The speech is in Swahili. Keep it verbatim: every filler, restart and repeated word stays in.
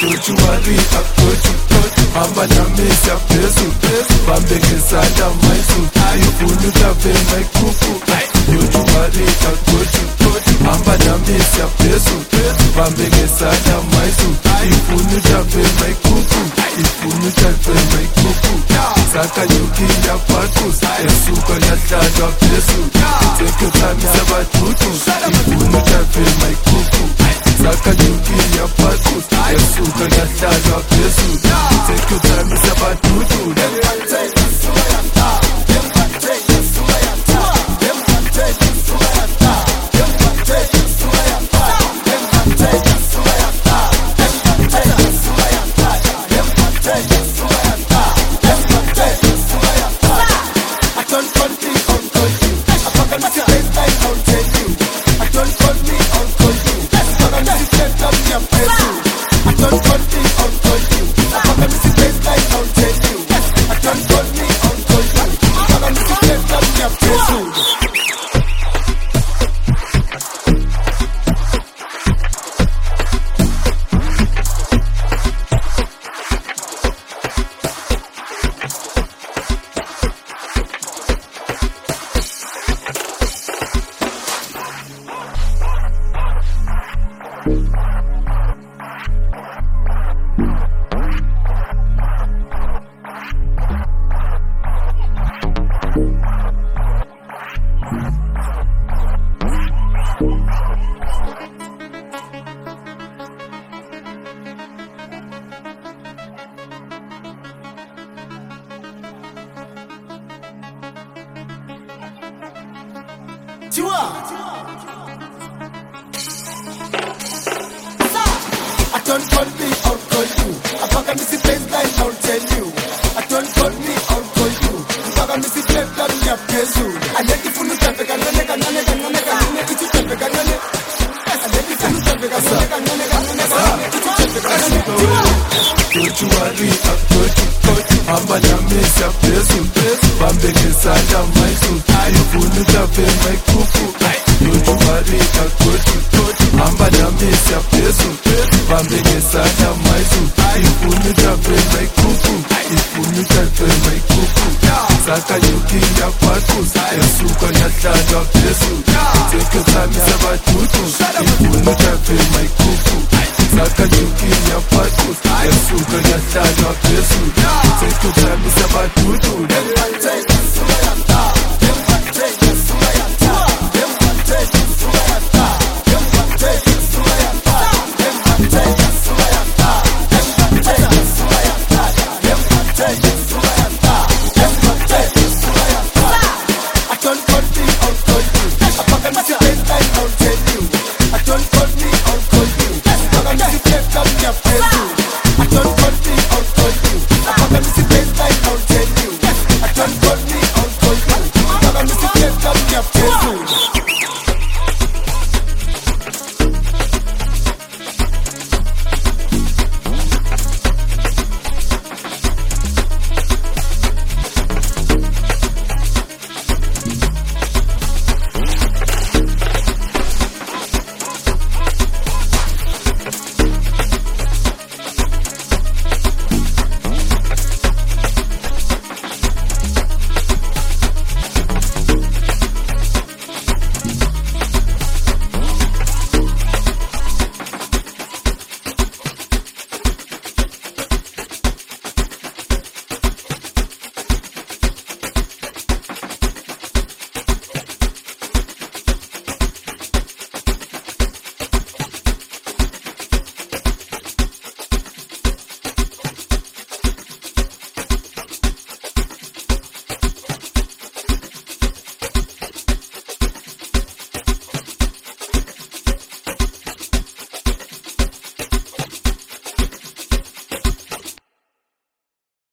Don't you worry, I got you. Hamba nami siyaphezulu, bambe ngesandla mayizulu, ifuna utafe mayikufu. Don't you worry, I got you. Hamba nami siyaphezulu, bambe ngesandla mayizulu, ifuna utafe mayikufu, ifuna utafe mayikufu. Saka nyuki yaphathuza, esuka yahlalwa phezulu. Take your time sabathutu, ifuna utafe mayikufu. Saka nyuki yaphathuza, esuka yahlalwa phezulu. Take your time, it's about to do them. Take us to where I start. Them can take us to where I start. Them can take us to where I start. Them can take us to where I start. Them can take us to where I start. Them can take us to where I start. Them can take us to where I start. Them can take us to where I start. I don't call me uncle you. I fucking miss your face like I'll tell you. I don't call me uncle you. I fucking miss your face like your face you. I don't call me uncle you. Let me see place like I'll tell you. I can't call me uncle you. Let me see place like your face you. I don't call me uncle you. I fucking miss the place like I'll tell you. I don't call me uncle you. I fucking miss the place like your face you. I let the fool step again, and again, and again, and again, and again, it's step again, and again. I let the fool step again, and again, and again, and again, it's step again, and again. Don't you worry, I got you. Hamba nami siyaphezulu, bambe ngesandla mayizulu, ifuna utafe mayikufu. Don't you worry, I got you. Hamba nami siyaphezulu, bambe ngesandla mayizulu, ifuna utafe mayikufu, ifuna utafe mayikufu. Saka nyuki yaphathuza, esuka yahlalwa phezulu. Take your time sabathutu, ifuna utafe mayikufu. Saka nyuki yaphathuza, esuka yahlalwa phezulu. Take your time, it's about to do that.